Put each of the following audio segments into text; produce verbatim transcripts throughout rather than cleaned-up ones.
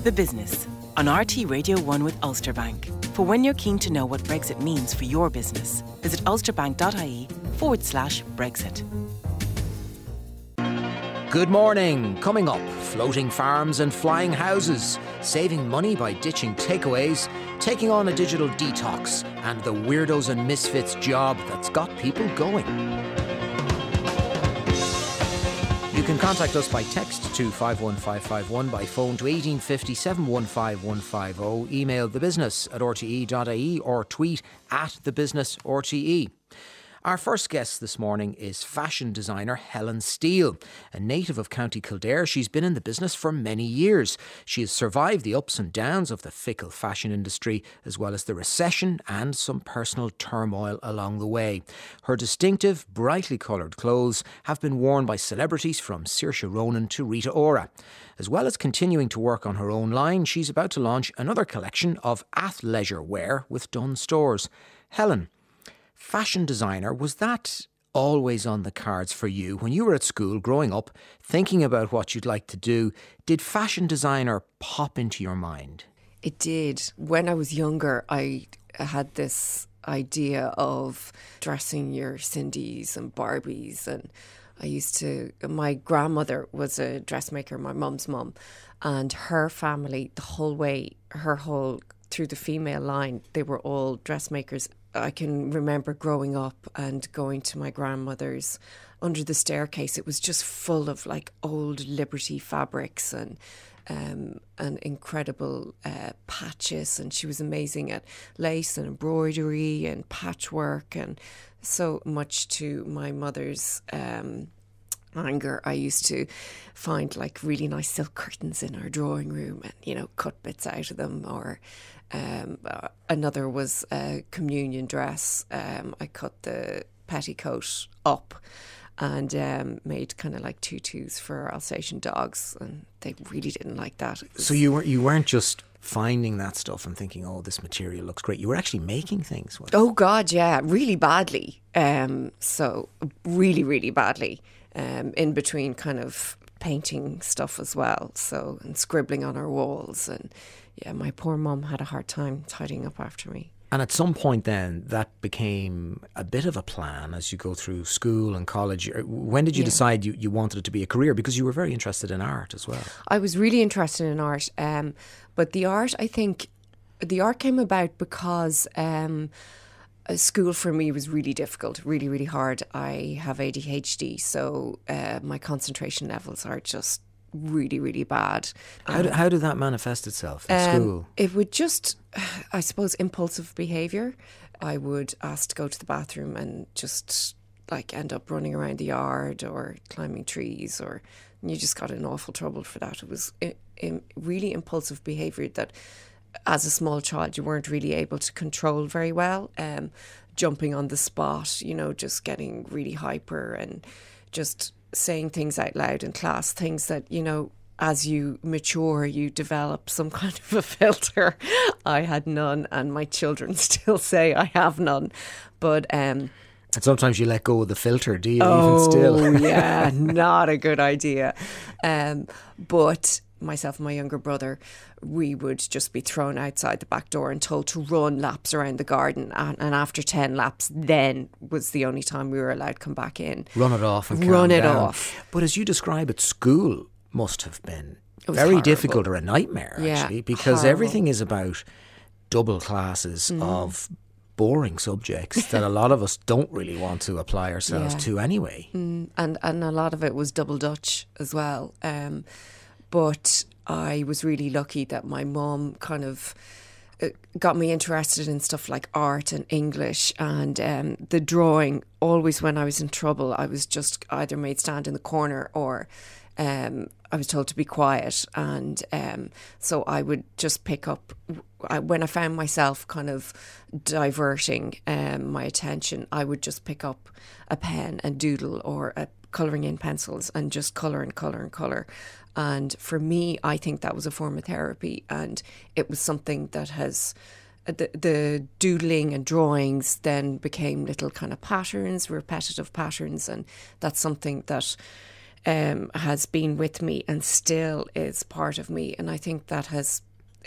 The Business on R T Radio one with Ulster Bank. For when you're keen to know what Brexit means for your business, visit ulsterbank.ie forward slash Brexit. Good morning. Coming up, floating farms and flying houses, saving money by ditching takeaways, taking on a digital detox, and the weirdos and misfits job that's got people going. You can contact us by text to five one five five one, by phone to eighteen fifty, seven one five, one five zero, email thebusiness at r t e dot i e or tweet at thebusinessrte. Our first guest this morning is fashion designer Helen Steele. A native of County Kildare, she's been in the business for many years. She has survived the ups and downs of the fickle fashion industry, as well as the recession and some personal turmoil along the way. Her distinctive, brightly coloured clothes have been worn by celebrities from Saoirse Ronan to Rita Ora. As well as continuing to work on her own line, she's about to launch another collection of athleisure wear with Dunnes Stores. Helen, fashion designer, was that always on the cards for you when you were at school growing up, thinking about what you'd like to do? Did fashion designer pop into your mind? It did. When I was younger, I had this idea of dressing your Cindy's and Barbies, and I used to, my grandmother was a dressmaker, my mum's mum, and her family, the whole way, her whole, through the female line, they were all dressmakers. I can remember growing up and going to my grandmother's under the staircase. It was just full of like old Liberty fabrics and um, and incredible uh, patches. And she was amazing at lace and embroidery and patchwork. And so much to my mother's um, anger, I used to find like really nice silk curtains in our drawing room and, you know, cut bits out of them. Or Um, uh, another was a communion dress. Um, I cut the petticoat up and um, made kind of like tutus for Alsatian dogs, and they really didn't like that. So you weren't you weren't just finding that stuff and thinking, "Oh, this material looks great." You were actually making things. Oh God, yeah, really badly. Um, so really, really badly. Um, in between, kind of painting stuff as well. So and scribbling on our walls and. Yeah, my poor mum had a hard time tidying up after me. And at some point then, that became a bit of a plan as you go through school and college. When did you yeah. decide you, you wanted it to be a career? Because you were very interested in art as well. I was really interested in art. Um, but the art, I think, the art came about because um, school for me was really difficult, really, really hard. I have A D H D, so uh, my concentration levels are just really, really bad. How, do, how did that manifest itself in um, school? It would just, I suppose, impulsive behaviour. I would ask to go to the bathroom and just like end up running around the yard or climbing trees, or and you just got in awful trouble for that. It was i- i- really impulsive behaviour that as a small child you weren't really able to control very well. Um, jumping on the spot, you know, just getting really hyper and just saying things out loud in class, things that, you know, as you mature, you develop some kind of a filter. I had none, and my children still say I have none. But um, and sometimes you let go of the filter, do you? Oh, even still? yeah, not a good idea. Um, but myself and my younger brother, we would just be thrown outside the back door and told to run laps around the garden, and, and after ten laps then was the only time we were allowed to come back in. Run it off and run it down. off. But as you describe it, school must have been very horrible. difficult, or a nightmare actually, yeah, because horrible. Everything is about double classes mm. of boring subjects that a lot of us don't really want to apply ourselves yeah. to anyway. Mm, and and a lot of it was double Dutch as well. Um, but I was really lucky that my mum kind of got me interested in stuff like art and English, and um, the drawing. Always when I was in trouble, I was just either made stand in the corner or um, I was told to be quiet. And um, so I would just pick up, I, when I found myself kind of diverting um, my attention, I would just pick up a pen and doodle, or a colouring in pencils, and just colour and colour and colour. And for me, I think that was a form of therapy, and it was something that has, the, the doodling and drawings then became little kind of patterns, repetitive patterns, and that's something that um, has been with me and still is part of me. And I think that has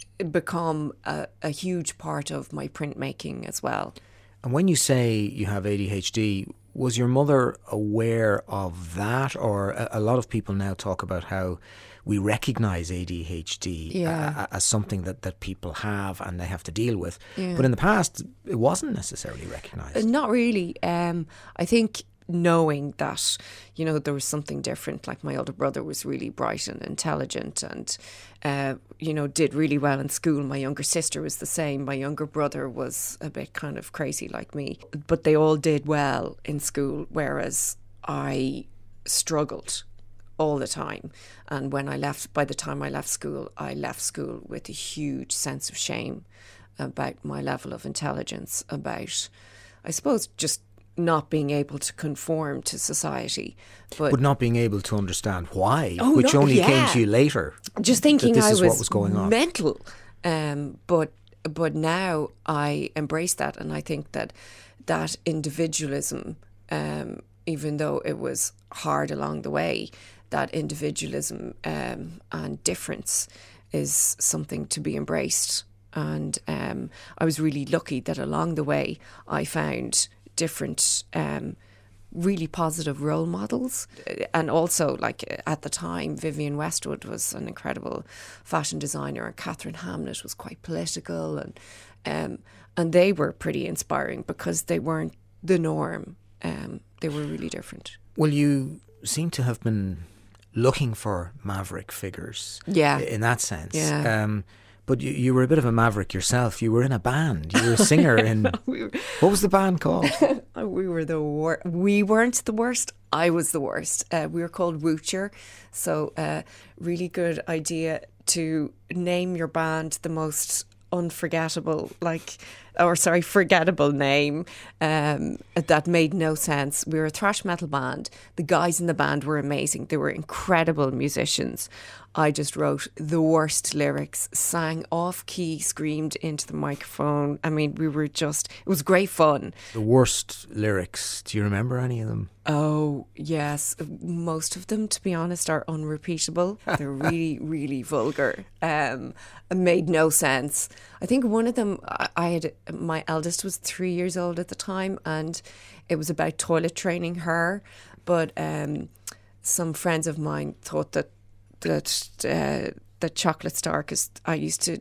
become a, a huge part of my printmaking as well. And when you say you have A D H D, was your mother aware of that? Or a, a lot of people now talk about how we recognise A D H D yeah. a, as something that, that people have and they have to deal with. Yeah. But in the past, it wasn't necessarily recognised. Not really. Um, I think knowing that, you know, there was something different. Like my older brother was really bright and intelligent and, uh, you know, did really well in school. My younger sister was the same. My younger brother was a bit kind of crazy like me. But they all did well in school, whereas I struggled all the time. And when I left, by the time I left school, I left school with a huge sense of shame about my level of intelligence, about, I suppose, just not being able to conform to society. But, but not being able to understand why, oh, which no, only yeah. came to you later. Just thinking that this I is was, what was going on. mental. Um, but but now I embrace that, and I think that that individualism, um, even though it was hard along the way, that individualism um, and difference is something to be embraced. And um, I was really lucky that along the way I found different um, really positive role models. And also, like at the time, Vivienne Westwood was an incredible fashion designer, and Catherine Hamnett was quite political, and um, and they were pretty inspiring because they weren't the norm. Um, they were really different. Well, you seem to have been looking for maverick figures, yeah, in that sense. Yeah. Um, But you, you were a bit of a maverick yourself. You were in a band. You were a singer in... we were, what was the band called? we were the wor- We weren't the worst. I was the worst. Uh, we were called Woocher. So uh, really good idea to name your band the most unforgettable, like, or sorry, forgettable name um, that made no sense. We were a thrash metal band. The guys in the band were amazing. They were incredible musicians. I just wrote the worst lyrics, sang off key, screamed into the microphone. I mean, we were just, it was great fun. The worst lyrics. Do you remember any of them? Oh, yes. Most of them, to be honest, are unrepeatable. They're really, really vulgar. Um, and made no sense. I think one of them, I had, my eldest was three years old at the time, and it was about toilet training her. But um, some friends of mine thought that that uh, the chocolate star, because I used to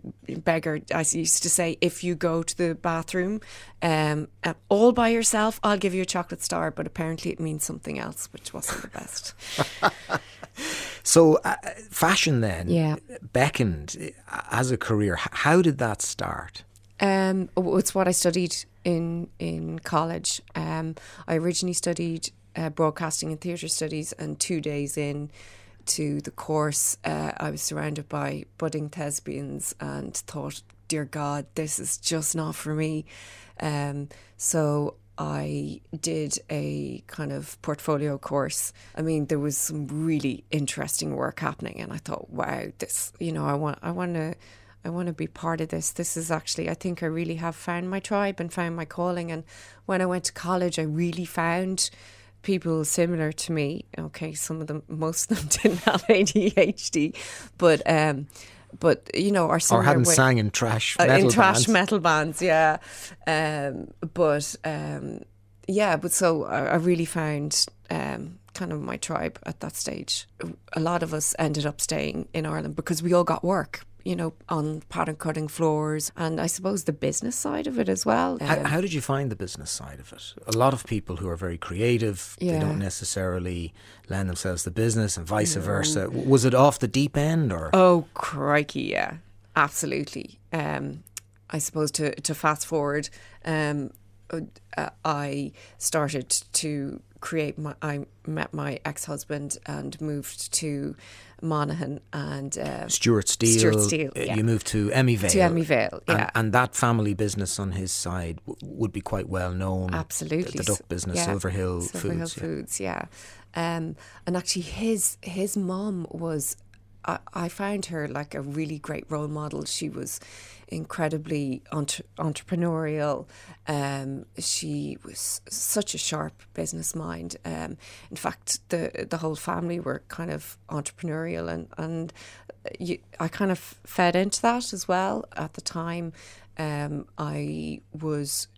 beg her, I used to say, if you go to the bathroom um, all by yourself, I'll give you a chocolate star. But apparently it means something else, which wasn't the best. So uh, fashion then yeah. beckoned as a career. How did that start? Um, it's what I studied in, in college. Um, I originally studied uh, broadcasting and theatre studies, and two days in to the course, uh, I was surrounded by budding thespians and thought, dear God, this is just not for me. Um, so I did a kind of portfolio course. I mean, there was some really interesting work happening, and I thought, wow, this, you know, I want, I want to, I want to be part of this. This is actually, I think I really have found my tribe and found my calling. And when I went to college, I really found people similar to me. Okay, some of them, most of them didn't have A D H D, but um, but you know, are similar. Or hadn't way, sang in trash uh, metal in trash bands. metal bands, yeah. Um, but um, yeah, but so I, I really found um, kind of my tribe at that stage. A lot of us ended up staying in Ireland because we all got work, you know, on pattern cutting floors, and I suppose the business side of it as well. Um, how, how did you find the business side of it? A lot of people who are very creative, yeah. they don't necessarily lend themselves to business, and vice no. versa. Was it off the deep end, or? Oh, crikey, yeah, absolutely. Um, I suppose to, to fast forward, um, uh, I started to create my, I met my ex-husband and moved to Monaghan and uh, Stuart Steele. Stuart Steele, yeah. You moved to Emmyvale. To Emmyvale, yeah. And, and that family business on his side w- would be quite well known. Absolutely. The, the duck business, yeah. Silver Hill Silver Foods. Hill yeah. Foods, yeah. Um, and actually his his mum was I, I found her like a really great role model. She was incredibly entre- entrepreneurial. Um, she was such a sharp business mind. Um, in fact, the the whole family were kind of entrepreneurial, and and you, I kind of fed into that as well. At the time, um, I was.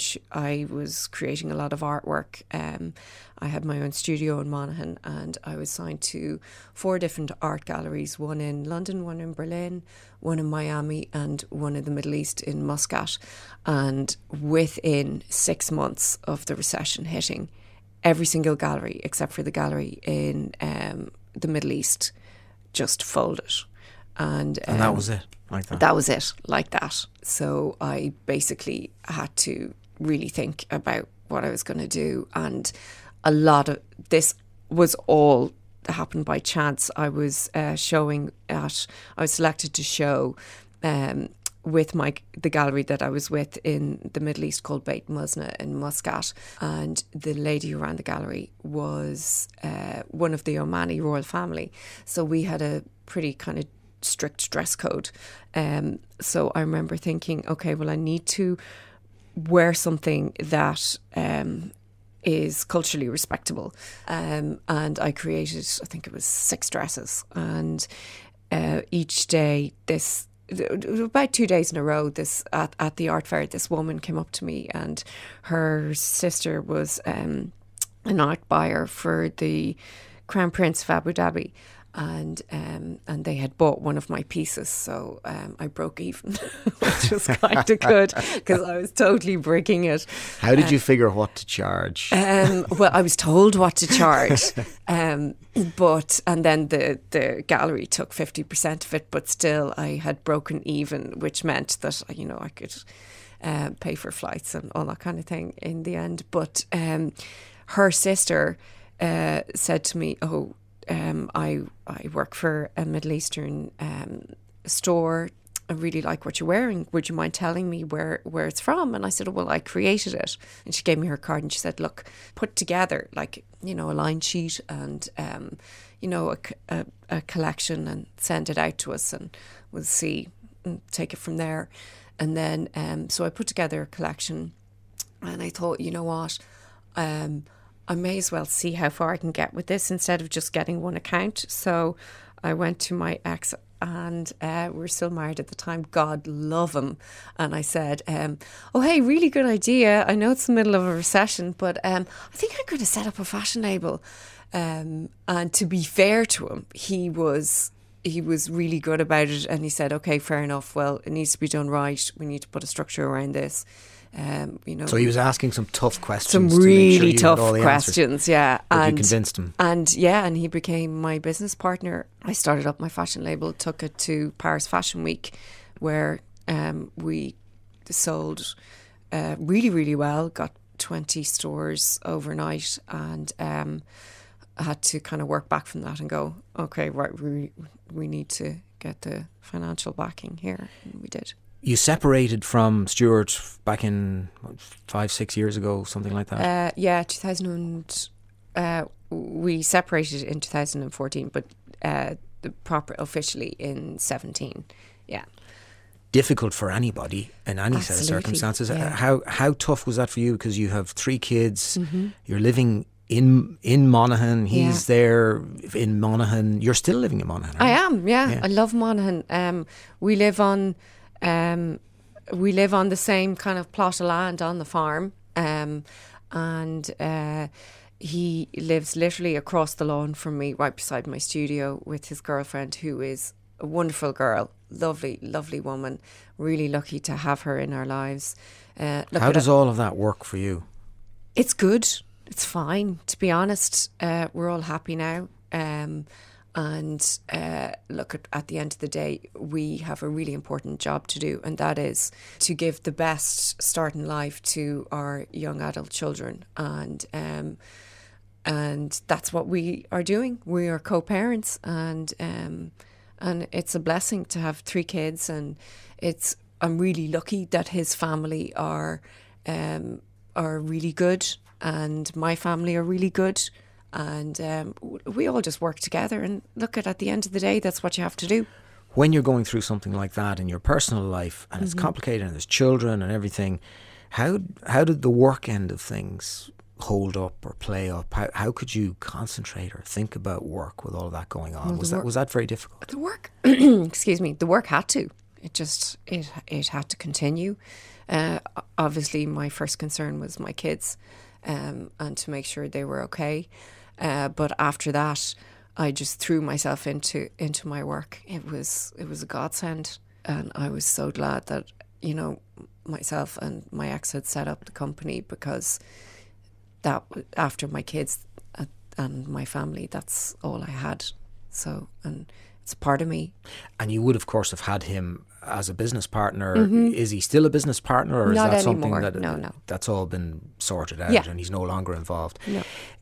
I was creating a lot of artwork. Um, I had my own studio in Monaghan, and I was signed to four different art galleries, one in London, one in Berlin, one in Miami, and one in the Middle East in Muscat. And within six months of the recession hitting, every single gallery, except for the gallery in um, the Middle East, just folded. And, um, and that was it, like that? That was it, like that. So I basically had to really think about what I was going to do. And a lot of this was all happened by chance. I was uh, showing at, I was selected to show um, with my the gallery that I was with in the Middle East called Beit Musna in Muscat. And the lady who ran the gallery was uh, one of the Omani royal family. So we had a pretty kind of strict dress code. Um, so I remember thinking, okay, well, I need to wear something that um, is culturally respectable. Um, and I created, I think it was six dresses. And uh, each day, this, about two days in a row, this at, at the art fair, this woman came up to me, and her sister was um, an art buyer for the Crown Prince of Abu Dhabi. And um, and they had bought one of my pieces, so um, I broke even, which was kind of good because I was totally breaking it. How did uh, you figure what to charge? Um, well, I was told what to charge, um, but and then the the gallery took fifty percent of it, but still I had broken even, which meant that you know I could uh, pay for flights and all that kind of thing in the end. But um, her sister uh, said to me, "Oh." Um, I I work for a Middle Eastern um, store. I really like what you're wearing. Would you mind telling me where, where it's from? And I said, oh, well, I created it. And she gave me her card and she said, look, put together like, you know, a line sheet and, um, you know, a, a, a collection and send it out to us and we'll see and take it from there. And then, um, so I put together a collection and I thought, you know what, um, I may as well see how far I can get with this instead of just getting one account. So I went to my ex and uh, we were still married at the time. God love him. And I said, um, oh, hey, really good idea. I know it's the middle of a recession, but um, I think I'm going to set up a fashion label. Um, and to be fair to him, he was... he was really good about it. And he said, okay, fair enough. Well, it needs to be done right. We need to put a structure around this. Um, you know, so he was asking some tough questions. Some to really make sure you tough had all the questions, answers. yeah. But and you convinced him. And yeah, and he became my business partner. I started up my fashion label, took it to Paris Fashion Week, where um, we sold uh, really, really well, got twenty stores overnight, and um, I had to kind of work back from that and go, okay, right, we we need to get the financial backing here, and we did. You separated from Stuart back in what, five, six years ago, something like that? Uh, yeah, two thousand. Uh, we separated in two thousand fourteen, but uh, the proper officially in seventeen. Yeah. Difficult for anybody in any Absolutely. set of circumstances. Yeah. How how tough was that for you? Because you have three kids. Mm-hmm. You're living in in Monaghan. He's Yeah. there in Monaghan. You're still living in Monaghan. I aren't you? am. Yeah. Yeah. I love Monaghan. Um, we live on. Um, we live on the same kind of plot of land on the farm, um, and uh, he lives literally across the lawn from me, right beside my studio, with his girlfriend, who is a wonderful girl, lovely, lovely woman. Really lucky to have her in our lives. Uh, look How at does it. all of that work for you? It's good. It's fine. To be honest, uh, we're all happy now. Um, and uh, look, at, at the end of the day, we have a really important job to do, and that is to give the best start in life to our young adult children. And um, and that's what we are doing. We are co-parents, and um, and it's a blessing to have three kids. And it's I'm really lucky that his family are um, are really good, and my family are really good. and um, w- we all just work together. And look, at at the end of the day, that's what you have to do. When you're going through something like that in your personal life, and it's Mm-hmm. complicated, and there's children and everything, how how did the work end of things hold up or play up? How how could you concentrate or think about work with all of that going on? Well, was the that work- was that very difficult? The work, excuse me, the work had to. It just it it had to continue. Uh, obviously, my first concern was my kids, um, and to make sure they were okay. Uh, but after that, I just threw myself into into my work. It was it was a godsend, and I was so glad that, you know, myself and my ex had set up the company, because that after my kids uh, and my family, that's all I had. So, and it's a part of me. And you would, of course, have had him as a business partner. Is he still a business partner, or is Not that something anymore. that No, no. that's all been sorted out Yeah. and he's no longer involved? No.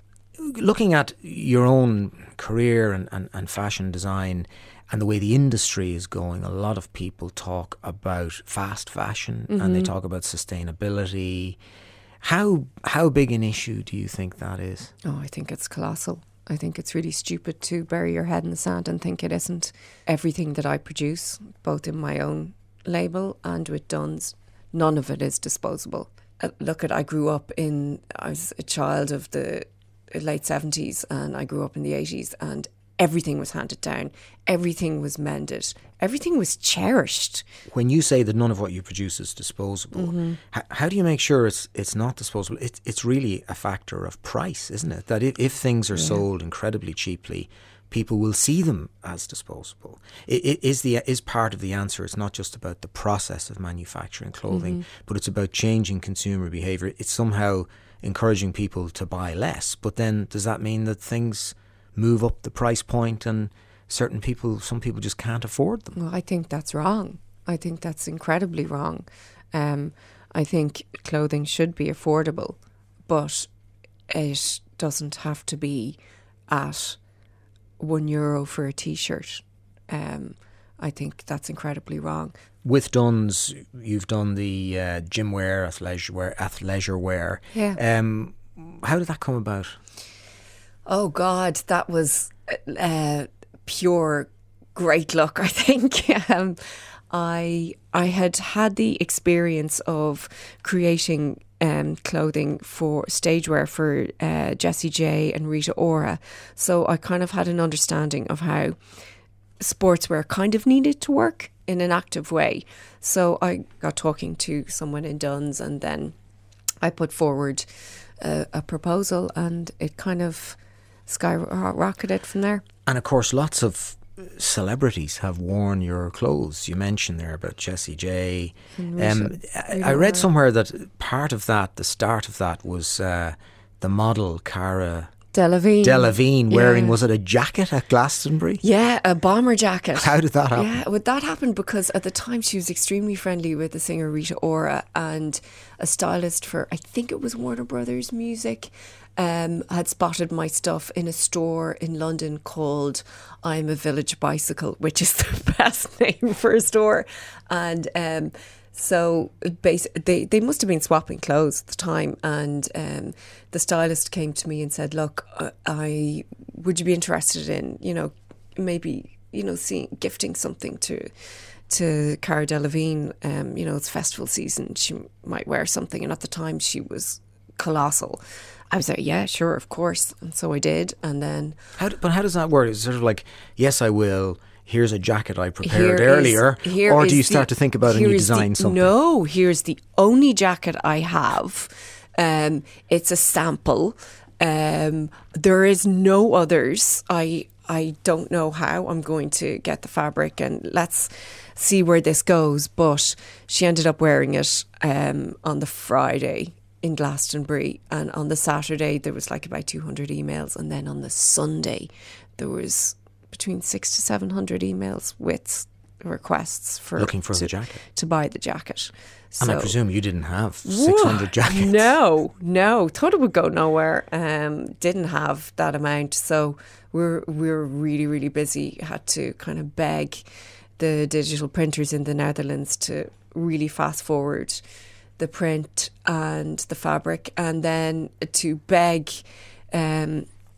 Looking at your own career and, and, and fashion design and the way the industry is going, a lot of people talk about fast fashion and they talk about sustainability. How how big an issue do you think that is? Oh, I think it's colossal. I think it's really stupid to bury your head in the sand and think it isn't. Everything that I produce, both in my own label and with Dunn's, none of it is disposable. Uh, look, at I grew up in, I was a child of the late seventies, and I grew up in the eighties, and everything was handed down. Everything was mended. Everything was cherished. When you say that none of what you produce is disposable, h- how do you make sure it's it's not disposable? It, it's really a factor of price, isn't it? That if, if things are sold incredibly cheaply, people will see them as disposable. It, it is the is part of the answer. It's not just about the process of manufacturing clothing, but it's about changing consumer behaviour. It's somehow encouraging people to buy less. But then does that mean that things move up the price point and certain people, some people just can't afford them? Well, I think that's wrong. I think that's incredibly wrong. Um, I think clothing should be affordable, but it doesn't have to be at one euro for a t-shirt. Um, I think that's incredibly wrong. With Dunn's, you've done the uh, gym wear, athleisure wear, athleisure wear. Yeah. Um, how did that come about? Oh God, that was uh, pure great luck, I think. um, I I had had the experience of creating um, clothing for stage wear for uh, Jessie J and Rita Ora, so I kind of had an understanding of how sportswear kind of needed to work in an active way. So I got talking to someone in Dunn's, and then I put forward a, a proposal, and it kind of skyrocketed from there. And of course, lots of celebrities have worn your clothes. You mentioned there about Jessie J. Um, I, I read somewhere that part of that, the start of that, was uh, the model Cara Delevingne. Delevingne wearing, Yeah. was it a jacket at Glastonbury? Yeah, a bomber jacket. How did that happen? Yeah, well, that happened because at the time she was extremely friendly with the singer Rita Ora, and a stylist for, I think it was Warner Brothers Music, um, had spotted my stuff in a store in London called I'm a Village Bicycle, which is the best name for a store. And um, so basi- they, they must have been swapping clothes at the time, and um, the stylist came to me and said, look, uh, I would you be interested in, you know, maybe, you know, seeing, gifting something to to Cara Delevingne. Um, you know, it's festival season, she might wear something. And at the time she was colossal. I was like, yeah, sure, of course. And so I did. And then How do, but how does that work? Is it sort of like, yes, I will. Here's a jacket I prepared Here earlier, is- here or do is you start the- to think about it and here you is the- design something? No, here's the only jacket I have. Um, it's a sample. Um, there is no others. I I don't know how I'm going to get the fabric, and let's see where this goes. But she ended up wearing it um, on the Friday in Glastonbury, and on the Saturday there was like about two hundred emails, and then on the Sunday there was between six to seven hundred emails with requests for Looking for to, the jacket. to buy the jacket. And I So- presume you didn't have six hundred jackets. No, no. Thought it would go nowhere. Um, didn't have that amount. So we're we're really, really busy. Had to kind of beg the digital printers in the Netherlands to really fast forward the print and the fabric, and then to beg um,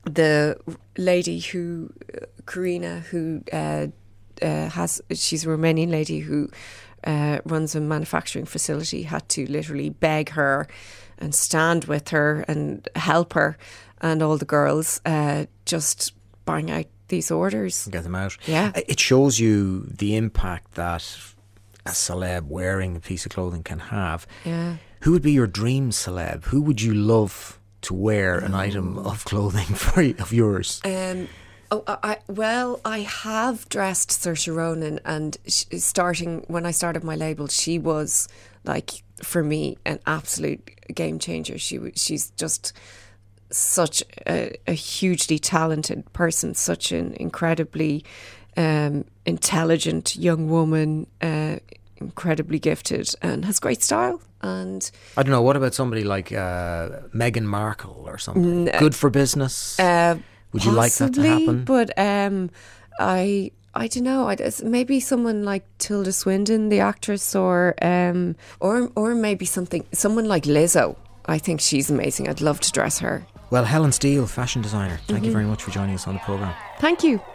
the lady who, Karina, who uh, uh, has, she's a Romanian lady who uh, runs a manufacturing facility, had to literally beg her and stand with her and help her, and all the girls uh, just bang out these orders. Get them out. Yeah. It shows you the impact that a celeb wearing a piece of clothing can have. Yeah. Who would be your dream celeb? Who would you love to wear an item of clothing for of yours? Um, oh, I, well, I have dressed Saoirse Ronan, and sh- starting when I started my label, she was like, for me, an absolute game changer. She w- she's just such a, a hugely talented person, such an incredibly um, intelligent young woman, uh, incredibly gifted, and has great style. And I don't know, what about somebody like uh, Meghan Markle or something? Good for business? Uh, Would you like that to possibly, happen? But um, I I don't know. I, maybe someone like Tilda Swinton, the actress, or um, or or maybe something someone like Lizzo. I think she's amazing. I'd love to dress her. Well, Helen Steele, fashion designer, thank mm-hmm. you very much for joining us on the programme. Thank you.